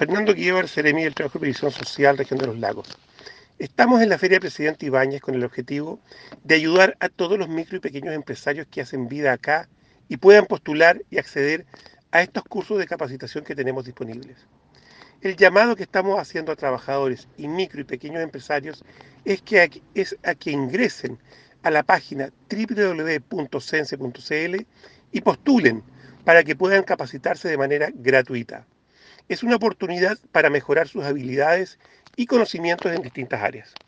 Fernando Guíbar, Seremi del Trabajo y Previsión Social, Región de los Lagos. Estamos en la Feria Presidente Ibáñez con el objetivo de ayudar a todos los micro y pequeños empresarios que hacen vida acá y puedan postular y acceder a estos cursos de capacitación que tenemos disponibles. El llamado que estamos haciendo a trabajadores y micro y pequeños empresarios es a que ingresen a la página www.cense.cl y postulen para que puedan capacitarse de manera gratuita. Es una oportunidad para mejorar sus habilidades y conocimientos en distintas áreas.